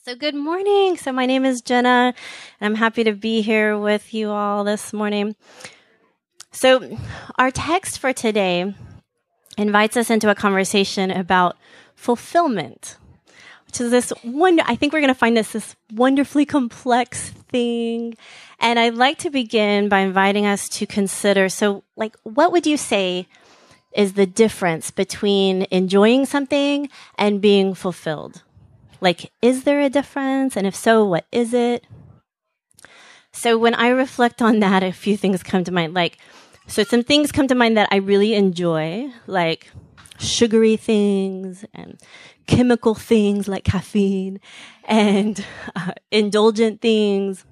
So good morning. So my name is Jenna, and I'm happy to be here with you all this morning. So our text for today invites us into a conversation about fulfillment, which is I think we're going to find this wonderfully complex thing. And I'd like to begin by inviting us to consider, what would you say is the difference between enjoying something and being fulfilled? Is there a difference? And if so, what is it? So when I reflect on that, a few things come to mind. Some things come to mind that I really enjoy, like sugary things and chemical things like caffeine and indulgent things.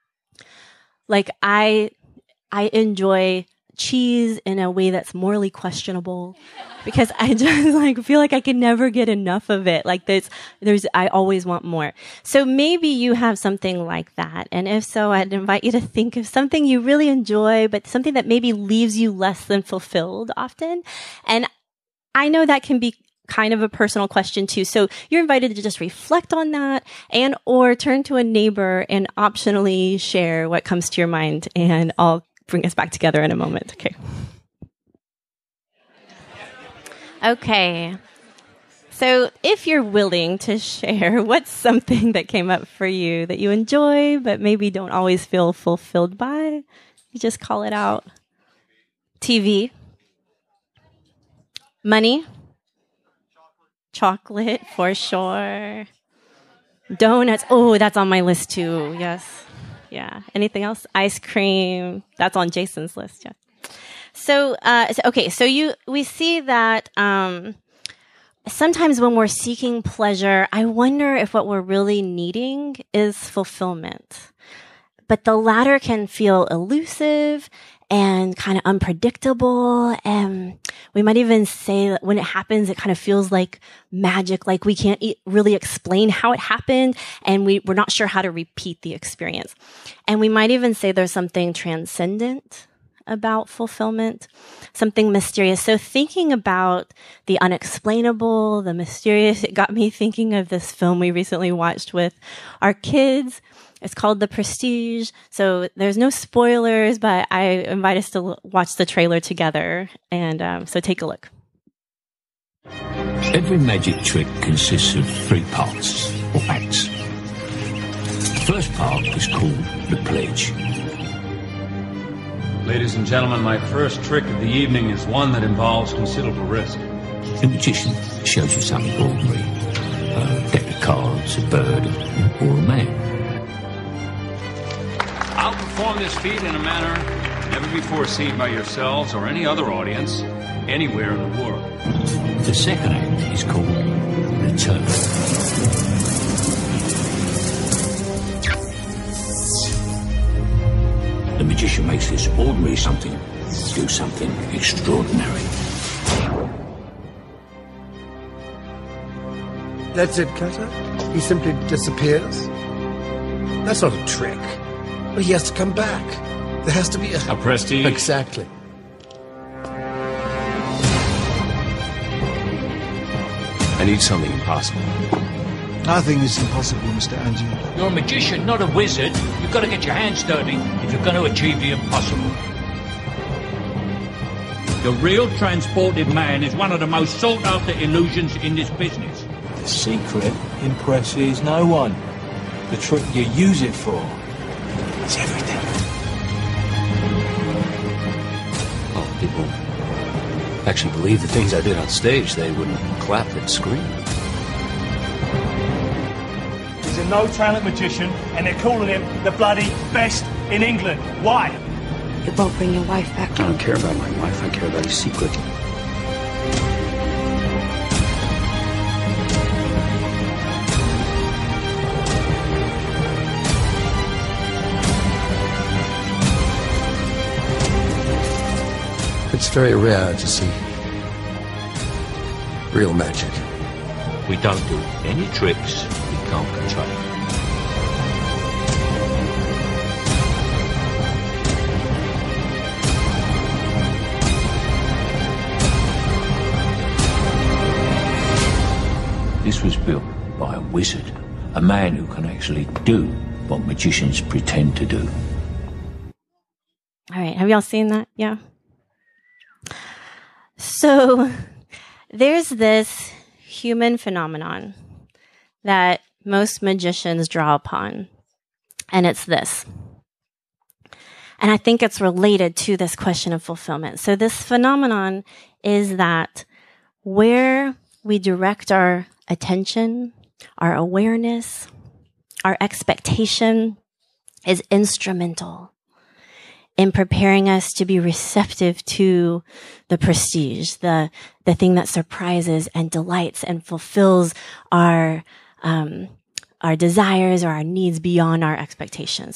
I enjoy cheese in a way that's morally questionable because I just feel like I can never get enough of it. I always want more. So maybe you have something like that. And if so, I'd invite you to think of something you really enjoy, but something that maybe leaves you less than fulfilled often. And I know that can be kind of a personal question too. So you're invited to just reflect on that or turn to a neighbor and optionally share what comes to your mind, and I'll bring us back together in a moment. Okay. So if you're willing to share, what's something that came up for you that you enjoy, but maybe don't always feel fulfilled by? You just call it out. TV. Money. Chocolate, for sure. Donuts. Oh, that's on my list too. Yes. Yeah. Anything else? Ice cream. That's on Jason's list. Yeah. So we see that sometimes when we're seeking pleasure, I wonder if what we're really needing is fulfillment. But the latter can feel elusive and kind of unpredictable. And we might even say that when it happens, it kind of feels like magic, like we can't really explain how it happened, and we're not sure how to repeat the experience. And we might even say there's something transcendent about fulfillment, something mysterious. So thinking about the unexplainable, the mysterious, it got me thinking of this film we recently watched with our kids. It's called The Prestige. So there's no spoilers, but I invite us to watch the trailer together. And so take a look. Every magic trick consists of 3 parts, or acts. The first part is called the pledge. Ladies and gentlemen, my first trick of the evening is one that involves considerable risk. The magician shows you something ordinary. A deck of cards, a bird, or a man. I'll perform this feat in a manner never before seen by yourselves or any other audience anywhere in the world. The second act is called return. The magician makes this ordinary something do something extraordinary. That's it, Cutter? He simply disappears? That's not a trick. But he has to come back. There has to be a prestige. Exactly. I need something impossible. Nothing is impossible, Mr. Angelo. You're a magician, not a wizard. You've got to get your hands dirty if you're going to achieve the impossible. The real transported man is one of the most sought-after illusions in this business. The secret impresses no one. The trick you use it for is everything. Oh, people actually believe the things I did on stage. They wouldn't clap and scream. He's a no-talent magician, and they're calling him the bloody best in England. Why? It won't bring your wife back. I don't care about my wife. I care about his secret. It's very rare to see real magic. We don't do any tricks we can't control. This was built by a wizard, a man who can actually do what magicians pretend to do. All right. Have y'all seen that? Yeah. So there's this human phenomenon that most magicians draw upon, and it's this. And I think it's related to this question of fulfillment. So this phenomenon is that where we direct our attention, our awareness, our expectation is instrumental in preparing us to be receptive to the prestige, the thing that surprises and delights and fulfills our desires or our needs beyond our expectations.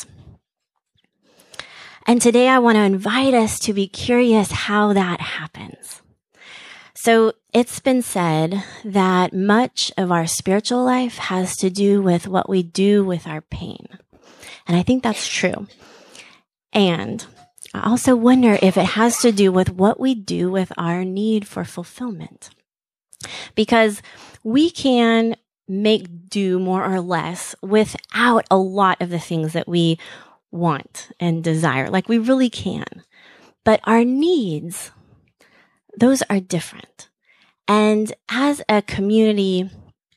And today I want to invite us to be curious how that happens. So it's been said that much of our spiritual life has to do with what we do with our pain. And I think that's true. And I also wonder if it has to do with what we do with our need for fulfillment. Because we can make do more or less without a lot of the things that we want and desire. Like we really can. But our needs, those are different. And as a community,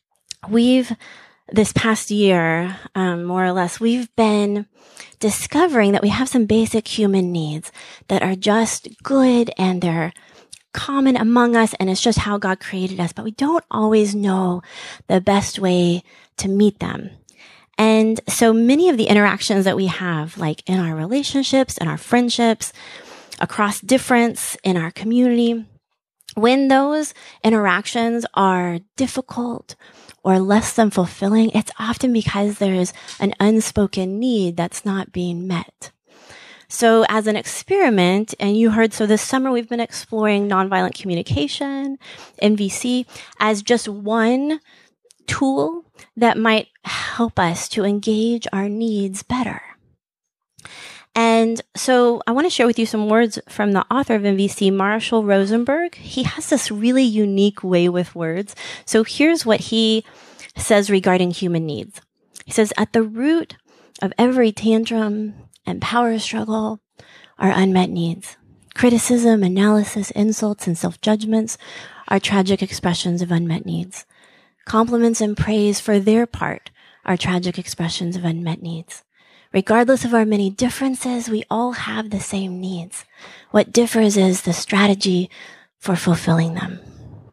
this past year, more or less, we've been discovering that we have some basic human needs that are just good and they're common among us, and it's just how God created us, but we don't always know the best way to meet them. And so many of the interactions that we have, like in our relationships and our friendships, across difference in our community, when those interactions are difficult or less than fulfilling, it's often because there's an unspoken need that's not being met. So as an experiment, and you heard, so this summer we've been exploring nonviolent communication, NVC, as just one tool that might help us to engage our needs better. And so I want to share with you some words from the author of NVC, Marshall Rosenberg. He has this really unique way with words. So here's what he says regarding human needs. He says, at the root of every tantrum and power struggle are unmet needs. Criticism, analysis, insults, and self-judgments are tragic expressions of unmet needs. Compliments and praise for their part are tragic expressions of unmet needs. Regardless of our many differences, we all have the same needs. What differs is the strategy for fulfilling them.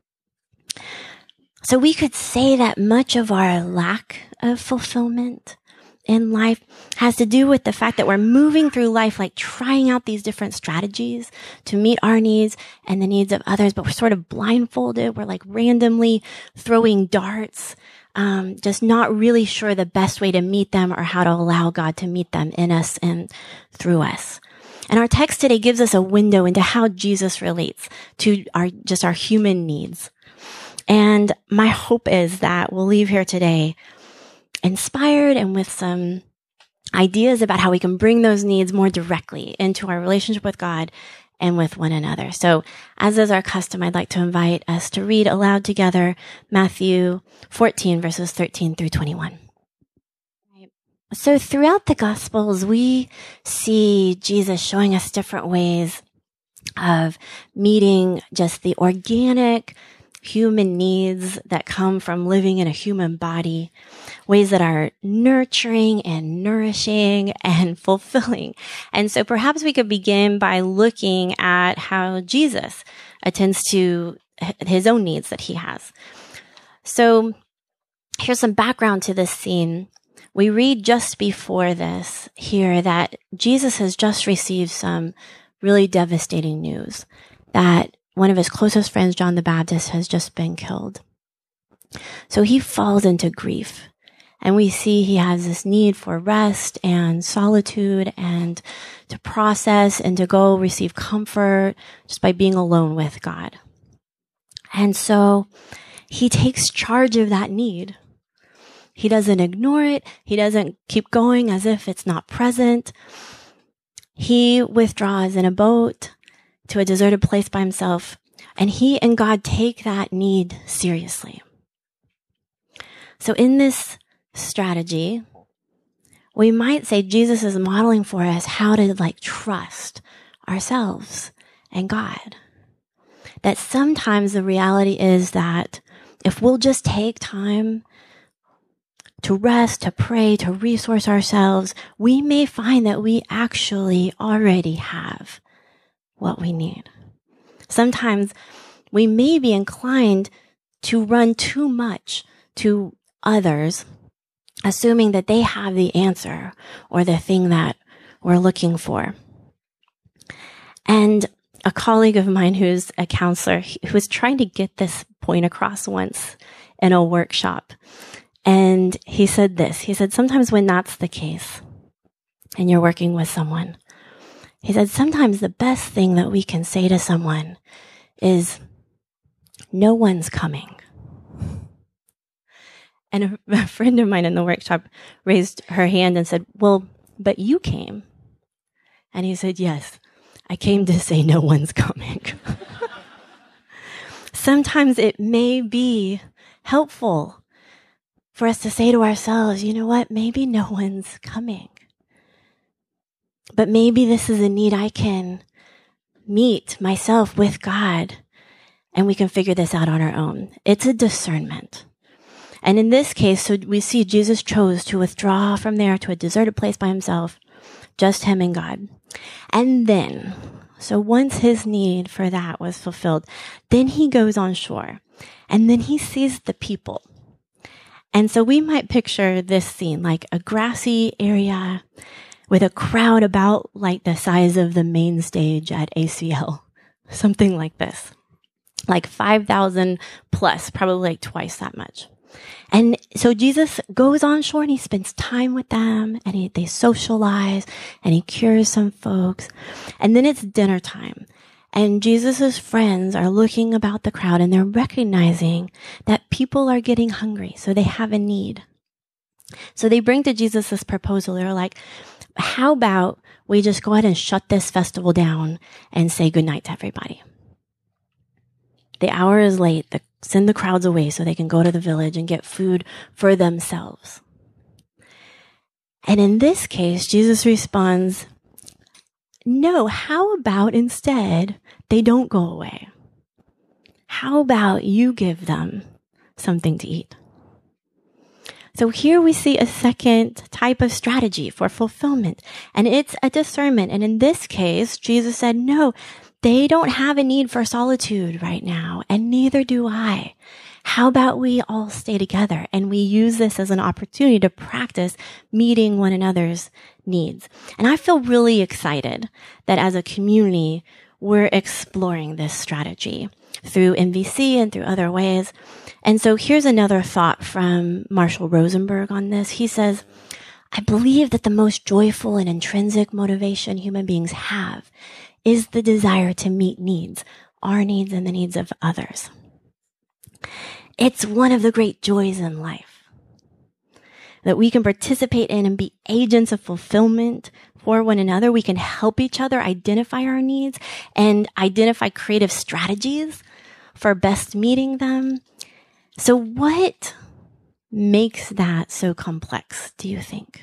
So we could say that much of our lack of fulfillment in life has to do with the fact that we're moving through life, like trying out these different strategies to meet our needs and the needs of others, but we're sort of blindfolded. We're like randomly throwing darts, just not really sure the best way to meet them or how to allow God to meet them in us and through us. And our text today gives us a window into how Jesus relates to our human needs. And my hope is that we'll leave here today inspired and with some ideas about how we can bring those needs more directly into our relationship with God and with one another. So as is our custom, I'd like to invite us to read aloud together Matthew 14, verses 13 through 21. So throughout the Gospels, we see Jesus showing us different ways of meeting just the organic human needs that come from living in a human body, ways that are nurturing and nourishing and fulfilling. And so perhaps we could begin by looking at how Jesus attends to his own needs that he has. So here's some background to this scene. We read just before this here that Jesus has just received some really devastating news that one of his closest friends, John the Baptist, has just been killed. So he falls into grief. And we see he has this need for rest and solitude and to process and to go receive comfort just by being alone with God. And so he takes charge of that need. He doesn't ignore it. He doesn't keep going as if it's not present. He withdraws in a boat to a deserted place by himself, and he and God take that need seriously. So in this strategy, we might say Jesus is modeling for us how to trust ourselves and God. That sometimes the reality is that if we'll just take time to rest, to pray, to resource ourselves, we may find that we actually already have what we need. Sometimes we may be inclined to run too much to others, assuming that they have the answer or the thing that we're looking for. And a colleague of mine who's a counselor, who was trying to get this point across once in a workshop. And he said this. He said, sometimes when that's the case, and you're working with someone, he said, sometimes the best thing that we can say to someone is, no one's coming. And a friend of mine in the workshop raised her hand and said, well, but you came. And he said, yes, I came to say no one's coming. Sometimes it may be helpful for us to say to ourselves, you know what, maybe no one's coming. But maybe this is a need I can meet myself with God, and we can figure this out on our own. It's a discernment. And in this case, so we see Jesus chose to withdraw from there to a deserted place by himself, just him and God. And then, so once his need for that was fulfilled, then he goes on shore, and then he sees the people. And so we might picture this scene like a grassy area with a crowd about like the size of the main stage at ACL, something like this, like 5,000 plus, probably like twice that much. And so Jesus goes on shore and he spends time with them, and they socialize, and he cures some folks. And then it's dinner time, and Jesus's friends are looking about the crowd, and they're recognizing that people are getting hungry, so they have a need. So they bring to Jesus this proposal. They're like, how about we just go ahead and shut this festival down and say goodnight to everybody? The hour is late. Send the crowds away so they can go to the village and get food for themselves. And in this case, Jesus responds, no, how about instead they don't go away? How about you give them something to eat? So here we see a second type of strategy for fulfillment, and it's a discernment. And in this case, Jesus said, no, they don't have a need for solitude right now, and neither do I. How about we all stay together and we use this as an opportunity to practice meeting one another's needs? And I feel really excited that as a community, we're exploring this strategy through MVC and through other ways. And so here's another thought from Marshall Rosenberg on this. He says, I believe that the most joyful and intrinsic motivation human beings have is the desire to meet needs, our needs and the needs of others. It's one of the great joys in life that we can participate in and be agents of fulfillment for one another. We can help each other identify our needs and identify creative strategies for best meeting them. So what makes that so complex, do you think?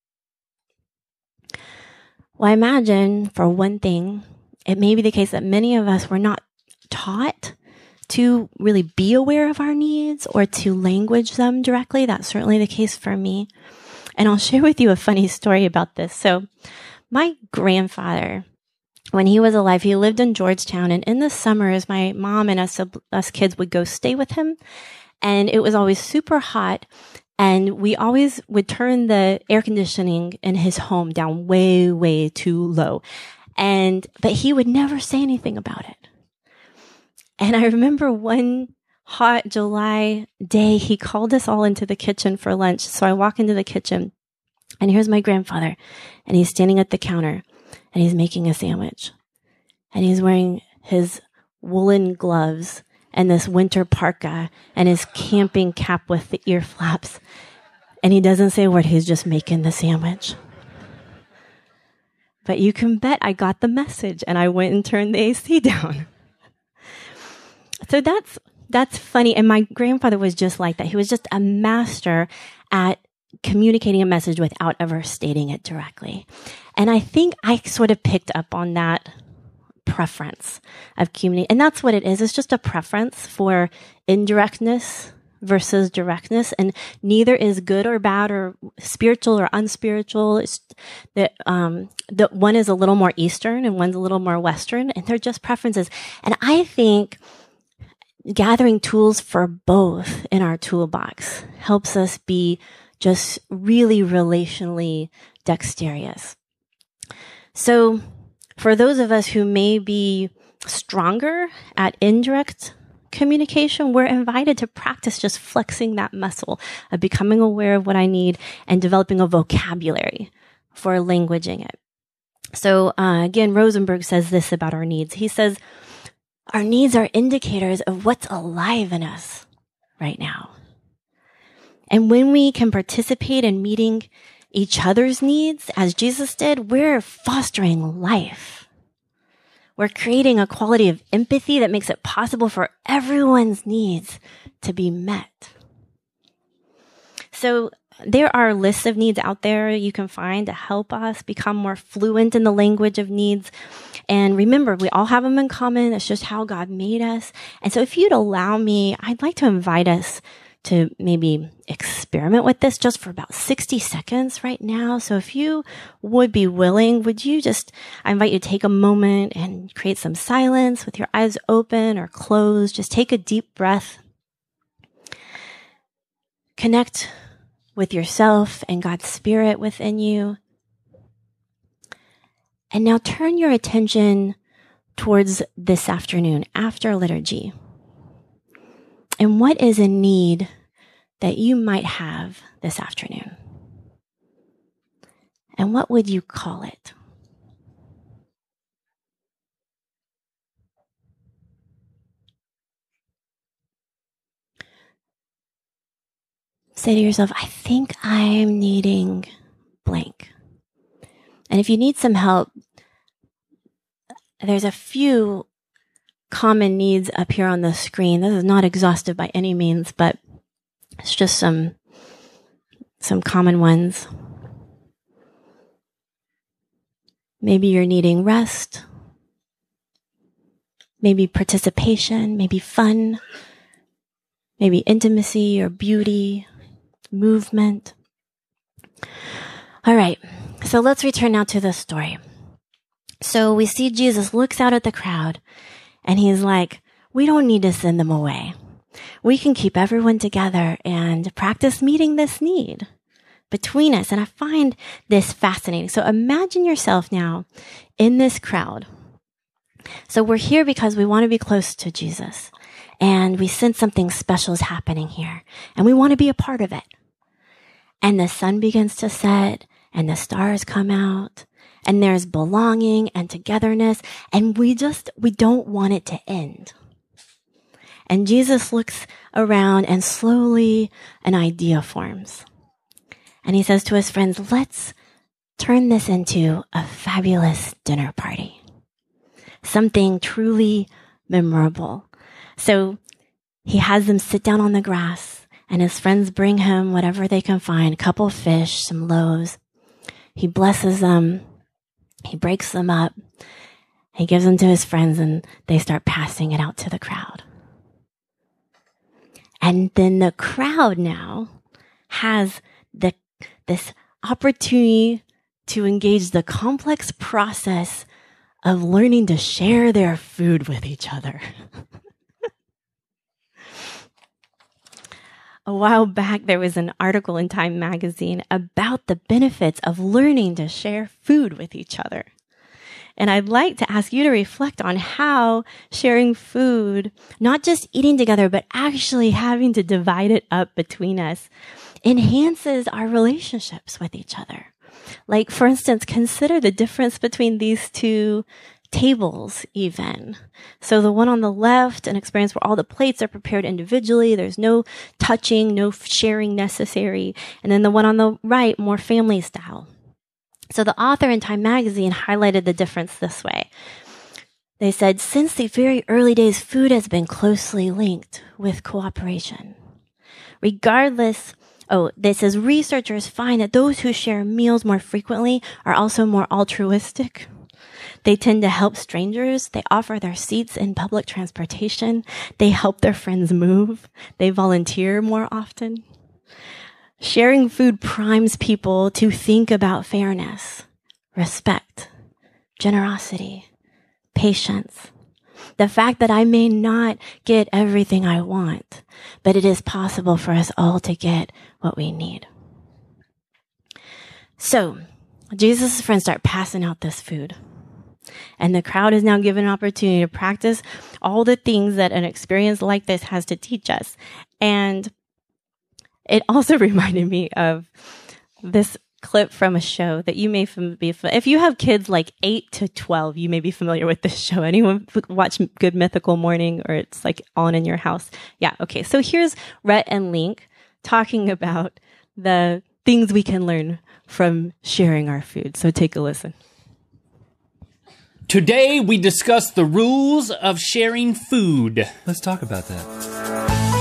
Well, I imagine, for one thing, it may be the case that many of us were not taught to really be aware of our needs or to language them directly. That's certainly the case for me. And I'll share with you a funny story about this. So my grandfather, when he was alive, he lived in Georgetown. And in the summers, my mom and us kids would go stay with him. And it was always super hot. And we always would turn the air conditioning in his home down way, way too low. But he would never say anything about it. And I remember one hot July day, he called us all into the kitchen for lunch. So I walk into the kitchen, and here's my grandfather, and he's standing at the counter, and he's making a sandwich. And he's wearing his woolen gloves and this winter parka and his camping cap with the ear flaps. And he doesn't say a word. He's just making the sandwich. But you can bet I got the message, and I went and turned the AC down. So that's funny. And my grandfather was just like that. He was just a master at communicating a message without ever stating it directly. And I think I sort of picked up on that preference of community. And that's what it is. It's just a preference for indirectness versus directness. And neither is good or bad or spiritual or unspiritual. It's that one is a little more Eastern and one's a little more Western, and they're just preferences. And I think gathering tools for both in our toolbox helps us be just really relationally dexterous. So for those of us who may be stronger at indirect communication, we're invited to practice just flexing that muscle of becoming aware of what I need and developing a vocabulary for languaging it. So again, Rosenberg says this about our needs. He says, our needs are indicators of what's alive in us right now. And when we can participate in meeting each other's needs, as Jesus did, we're fostering life. We're creating a quality of empathy that makes it possible for everyone's needs to be met. So there are lists of needs out there you can find to help us become more fluent in the language of needs. And remember, we all have them in common. It's just how God made us. And so if you'd allow me, I'd like to invite us to maybe experiment with this just for about 60 seconds right now. So if you would be willing, I invite you to take a moment and create some silence with your eyes open or closed. Just take a deep breath. Connect with yourself and God's Spirit within you. And now turn your attention towards this afternoon after liturgy. And what is a need that you might have this afternoon? And what would you call it? Say to yourself, I think I'm needing blank. And if you need some help, there's a few common needs up here on the screen. This is not exhaustive by any means, but it's just some common ones. Maybe you're needing rest, maybe participation, maybe fun, maybe intimacy or beauty, movement. All right, so let's return now to the story. So we see Jesus looks out at the crowd and he's like, we don't need to send them away. We can keep everyone together and practice meeting this need between us. And I find this fascinating. So imagine yourself now in this crowd. So we're here because we want to be close to Jesus and we sense something special is happening here and we want to be a part of it. And the sun begins to set and the stars come out. And there's belonging and togetherness, and we don't want it to end. And Jesus looks around and slowly an idea forms. And he says to his friends, let's turn this into a fabulous dinner party. Something truly memorable. So he has them sit down on the grass, and his friends bring him whatever they can find, a couple of fish, some loaves. He blesses them. He breaks them up, he gives them to his friends, and they start passing it out to the crowd. And then the crowd now has this opportunity to engage the complex process of learning to share their food with each other. A while back, there was an article in Time magazine about the benefits of learning to share food with each other. And I'd like to ask you to reflect on how sharing food, not just eating together, but actually having to divide it up between us, enhances our relationships with each other. Like, for instance, consider the difference between these two tables even. So the one on the left, an experience where all the plates are prepared individually. There's no touching, no sharing necessary. And then the one on the right, more family style. So the author in Time magazine highlighted the difference this way. They said, since the very early days, food has been closely linked with cooperation. Regardless Oh, this says researchers find that those who share meals more frequently are also more altruistic. They tend to help strangers. They offer their seats in public transportation. They help their friends move. They volunteer more often. Sharing food primes people to think about fairness, respect, generosity, patience. The fact that I may not get everything I want, but it is possible for us all to get what we need. So, Jesus' friends start passing out this food. And the crowd is now given an opportunity to practice all the things that an experience like this has to teach us. And it also reminded me of this clip from a show that you may be if you have kids like 8 to 12, you may be familiar with this show. Anyone watch Good Mythical Morning, or it's like on in your house? Yeah, okay. So here's Rhett and Link talking about the things we can learn from sharing our food. So take a listen. Today we discuss the rules of sharing food. Let's talk about that.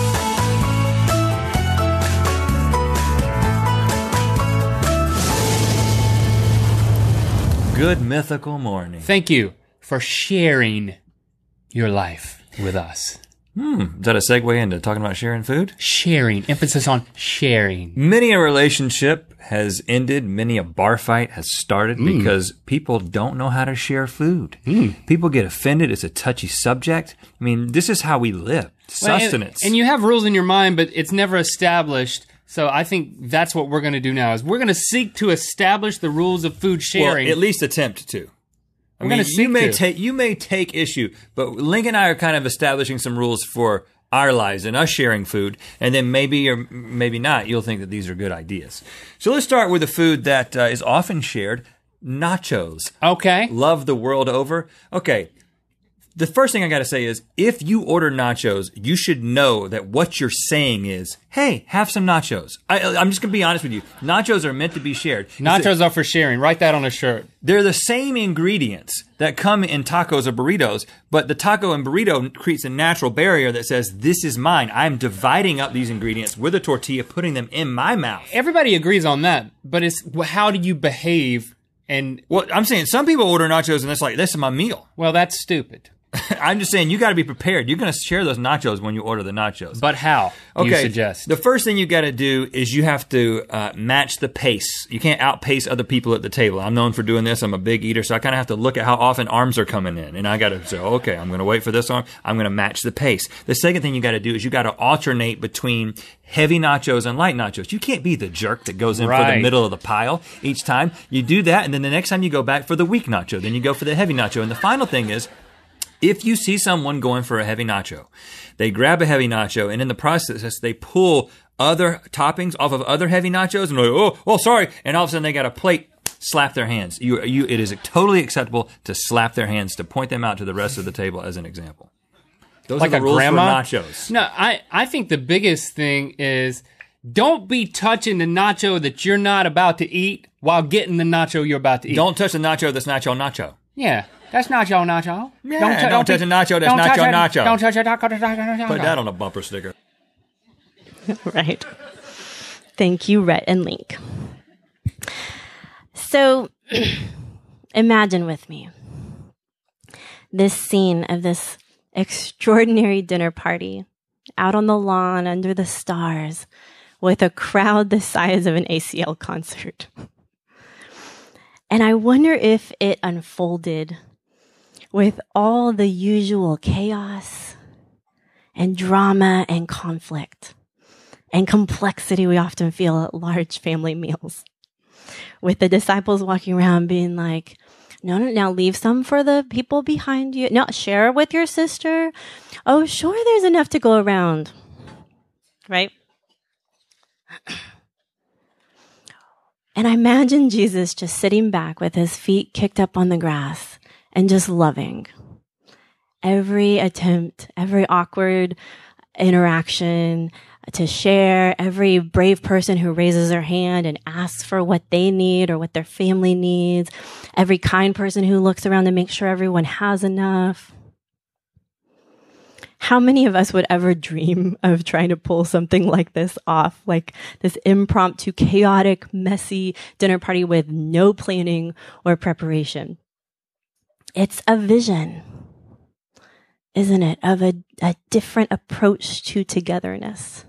Good Mythical Morning. Thank you for sharing your life with us. Is that a segue into talking about sharing food? Sharing. Emphasis on sharing. Many a relationship has ended. Many a bar fight has started because people don't know how to share food. People get offended. It's a touchy subject. I mean, this is how we live. Sustenance. And you have rules in your mind, but it's never established. So I think that's what we're going to do now is we're going to seek to establish the rules of food sharing. Well, at least attempt to. I mean, you may take issue, but Link and I are kind of establishing some rules for our lives and us sharing food, and then maybe or maybe not, you'll think that these are good ideas. So let's start with a food that is often shared, nachos. Okay. Love the world over. Okay. The first thing I got to say is, if you order nachos, you should know that what you're saying is, hey, have some nachos. I'm just going to be honest with you. Nachos are meant to be shared. Nachos are for sharing. Write that on a shirt. They're the same ingredients that come in tacos or burritos, but the taco and burrito creates a natural barrier that says, this is mine. I'm dividing up these ingredients with a tortilla, putting them in my mouth. Everybody agrees on that, but it's how do you behave? And well, I'm saying some people order nachos and it's like, this is my meal. Well, that's stupid. I'm just saying, you got to be prepared. You're going to share those nachos when you order the nachos. But how? Okay. You suggest? The first thing you got to do is you have to match the pace. You can't outpace other people at the table. I'm known for doing this. I'm a big eater, so I kind of have to look at how often arms are coming in. And I got to say, okay, I'm going to wait for this arm. I'm going to match the pace. The second thing you got to do is you got to alternate between heavy nachos and light nachos. You can't be the jerk that goes in for the middle of the pile each time. You do that, and then the next time you go back for the weak nacho. Then you go for the heavy nacho. And the final thing is, if you see someone going for a heavy nacho, they grab a heavy nacho, and in the process, they pull other toppings off of other heavy nachos, and they're like, oh, sorry. And all of a sudden, they got a plate, slap their hands. It is totally acceptable to slap their hands, to point them out to the rest of the table as an example. Those like are the rules grandma? for nachos. No, I think the biggest thing is don't be touching the nacho that you're not about to eat while getting the nacho you're about to eat. Don't touch the nacho that's nacho. Yeah. That's nacho. Yeah, don't touch a nacho that's nacho. Don't touch a nacho. Put that on a bumper sticker. Right. Thank you, Rhett and Link. So, imagine with me this scene of this extraordinary dinner party out on the lawn under the stars with a crowd the size of an ACL concert. And I wonder if it unfolded with all the usual chaos and drama and conflict and complexity we often feel at large family meals. With the disciples walking around being like, no, now leave some for the people behind you. No, share with your sister. Oh, sure, there's enough to go around. Right? And I imagine Jesus just sitting back with his feet kicked up on the grass and just loving every attempt, every awkward interaction to share, every brave person who raises their hand and asks for what they need or what their family needs, every kind person who looks around to make sure everyone has enough. How many of us would ever dream of trying to pull something like this off, like this impromptu, chaotic, messy dinner party with no planning or preparation? It's a vision, isn't it, of a different approach to togetherness.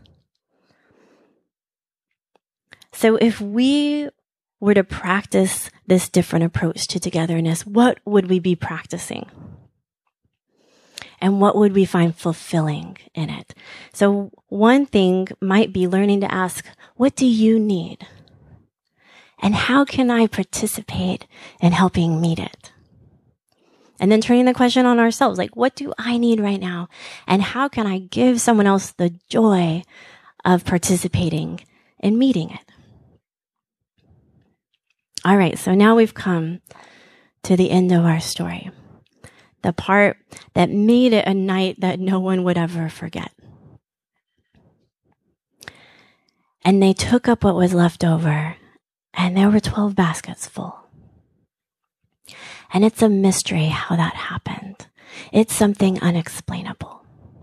So if we were to practice this different approach to togetherness, what would we be practicing? And what would we find fulfilling in it? So one thing might be learning to ask, what do you need? And how can I participate in helping meet it? And then turning the question on ourselves, like, what do I need right now? And how can I give someone else the joy of participating in meeting it? All right, so now we've come to the end of our story. The part that made it a night that no one would ever forget. And they took up what was left over, and there were 12 baskets full. And it's a mystery how that happened. It's something unexplainable.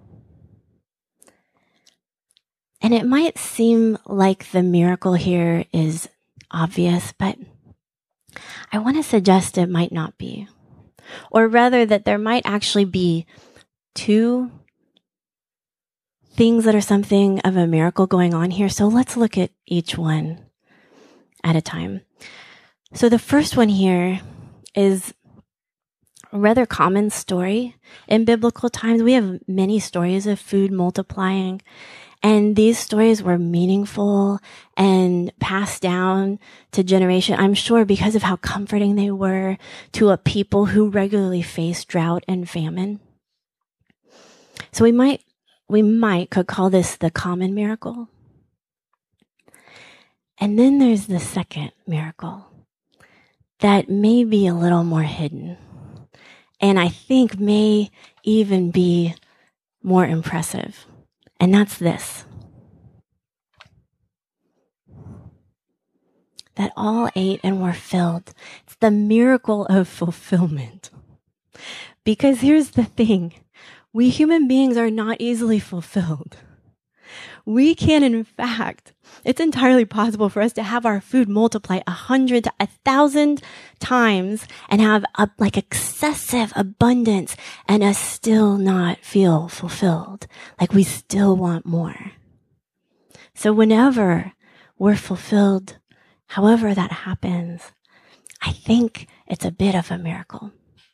And it might seem like the miracle here is obvious, but I want to suggest it might not be. Or rather that there might actually be two things that are something of a miracle going on here. So let's look at each one at a time. So the first one here is a rather common story in biblical times. We have many stories of food multiplying, and these stories were meaningful and passed down to generation, I'm sure, because of how comforting they were to a people who regularly face drought and famine. So we could call this the common miracle. And then there's the second miracle that may be a little more hidden, and I think may even be more impressive. And that's this. That all ate and were filled. It's the miracle of fulfillment. Because here's the thing. We human beings are not easily fulfilled. We can, in fact, it's entirely possible for us to have our food multiply 100 to 1,000 times and have like excessive abundance and us still not feel fulfilled. Like we still want more. So whenever we're fulfilled, however that happens, I think it's a bit of a miracle.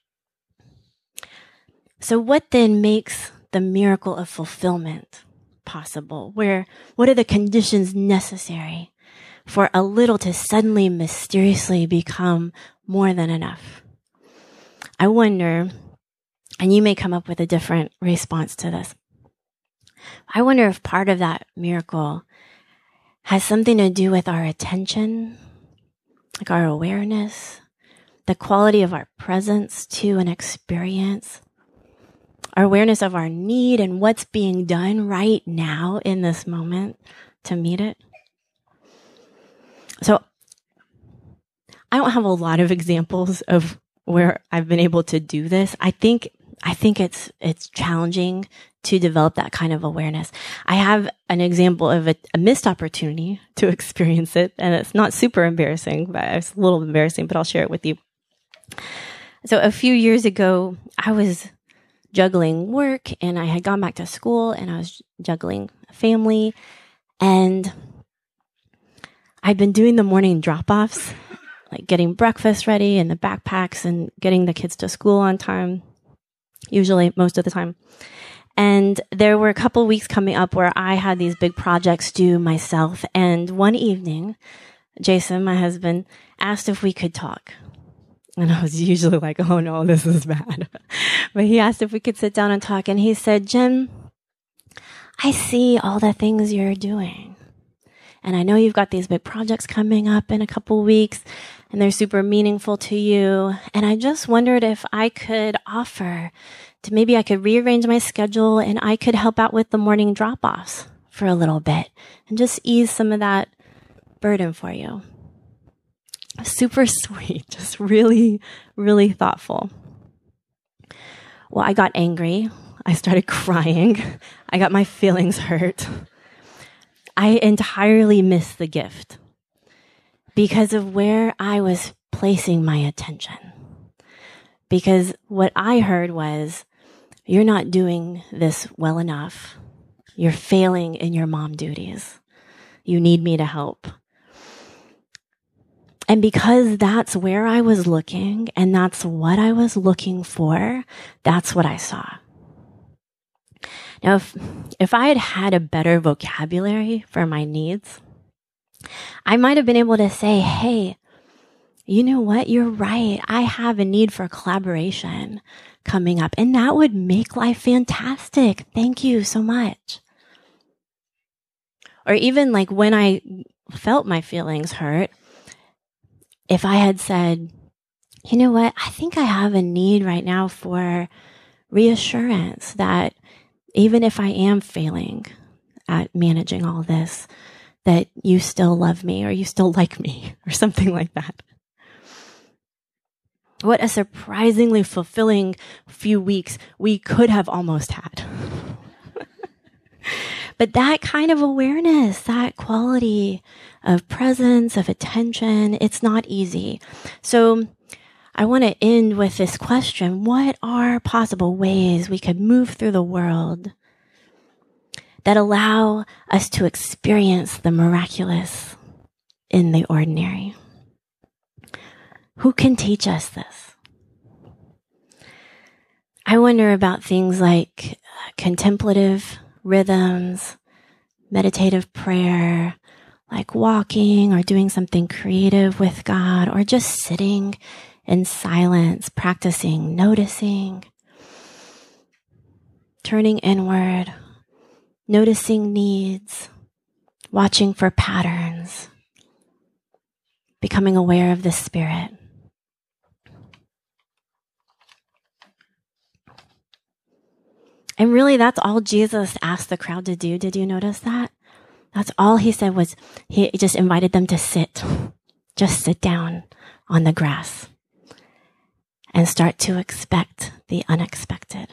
So what then makes the miracle of fulfillment possible? What are the conditions necessary for a little to suddenly mysteriously become more than enough? I wonder, and you may come up with a different response to this. I wonder if part of that miracle has something to do with our attention, like our awareness, the quality of our presence to an experience, our awareness of our need and what's being done right now in this moment to meet it. So I don't have a lot of examples of where I've been able to do this. I think it's challenging to develop that kind of awareness. I have an example of a missed opportunity to experience it, and it's not super embarrassing, but it's a little embarrassing, but I'll share it with you. So a few years ago, I was juggling work, and I had gone back to school, and I was juggling family, and I'd been doing the morning drop-offs, like getting breakfast ready and the backpacks and getting the kids to school on time, usually most of the time. And there were a couple weeks coming up where I had these big projects due myself, and one evening, Jason, my husband, asked if we could talk. And I was usually like, oh no, this is bad. But he asked if we could sit down and talk. And he said, Jen, I see all the things you're doing. And I know you've got these big projects coming up in a couple weeks, and they're super meaningful to you. And I just wondered if I could offer to maybe I could rearrange my schedule and I could help out with the morning drop-offs for a little bit and just ease some of that burden for you. Super sweet, just really, really thoughtful. Well, I got angry I started crying. I got my feelings hurt. I entirely missed the gift because of where I was placing my attention. Because what I heard was, you're not doing this well enough. You're failing in your mom duties. You need me to help. And because that's where I was looking and that's what I was looking for, that's what I saw. Now, if I had had a better vocabulary for my needs, I might have been able to say, hey, you know what? You're right. I have a need for collaboration coming up, and that would make life fantastic. Thank you so much. Or even like when I felt my feelings hurt, if I had said, you know what? I think I have a need right now for reassurance that even if I am failing at managing all this, that you still love me or you still like me or something like that. What a surprisingly fulfilling few weeks we could have almost had. But that kind of awareness, that quality of presence, of attention, it's not easy. So I want to end with this question. What are possible ways we could move through the world that allow us to experience the miraculous in the ordinary? Who can teach us this? I wonder about things like contemplative rhythms, meditative prayer, like walking or doing something creative with God, or just sitting in silence, practicing, noticing, turning inward, noticing needs, watching for patterns, becoming aware of the Spirit. And really, that's all Jesus asked the crowd to do. Did you notice that? That's all he said was, he just invited them to sit. Just sit down on the grass and start to expect the unexpected.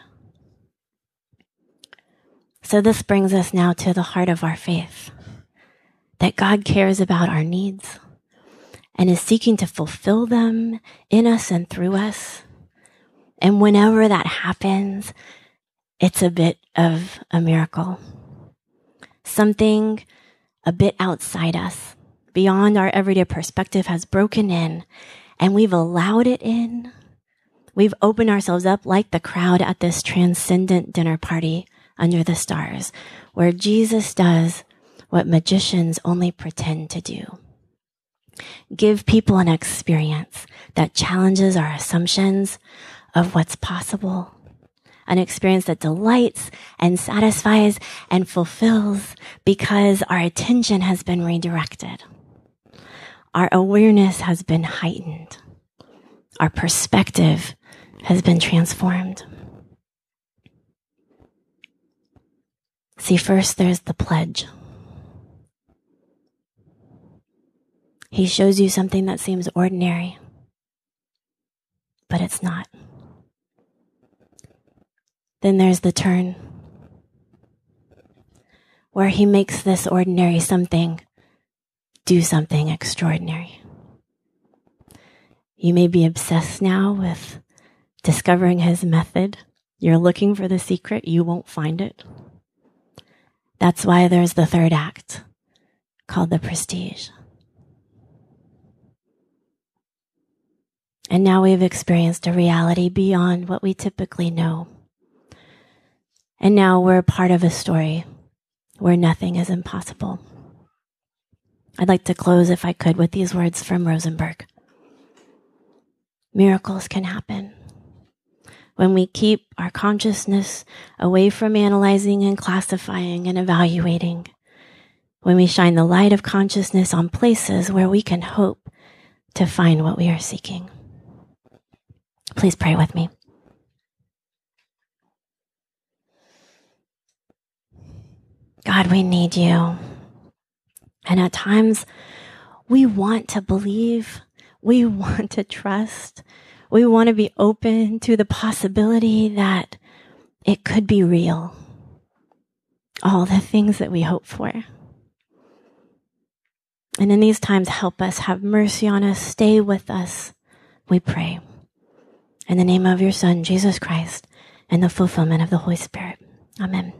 So this brings us now to the heart of our faith, that God cares about our needs and is seeking to fulfill them in us and through us. And whenever that happens, it's a bit of a miracle. Something a bit outside us, beyond our everyday perspective, has broken in, and we've allowed it in. We've opened ourselves up like the crowd at this transcendent dinner party under the stars, where Jesus does what magicians only pretend to do. Give people an experience that challenges our assumptions of what's possible. An experience that delights and satisfies and fulfills because our attention has been redirected. Our awareness has been heightened. Our perspective has been transformed. See, first there's the pledge. He shows you something that seems ordinary, but it's not. Then there's the turn, where he makes this ordinary something do something extraordinary. You may be obsessed now with discovering his method. You're looking for the secret. You won't find it. That's why there's the third act, called the prestige. And now we've experienced a reality beyond what we typically know. And now we're part of a story where nothing is impossible. I'd like to close, if I could, with these words from Rosenberg. Miracles can happen when we keep our consciousness away from analyzing and classifying and evaluating, when we shine the light of consciousness on places where we can hope to find what we are seeking. Please pray with me. God, we need you. And at times, we want to believe, we want to trust, we want to be open to the possibility that it could be real. All the things that we hope for. And in these times, help us, have mercy on us, stay with us, we pray. In the name of your Son, Jesus Christ, and the fulfillment of the Holy Spirit. Amen.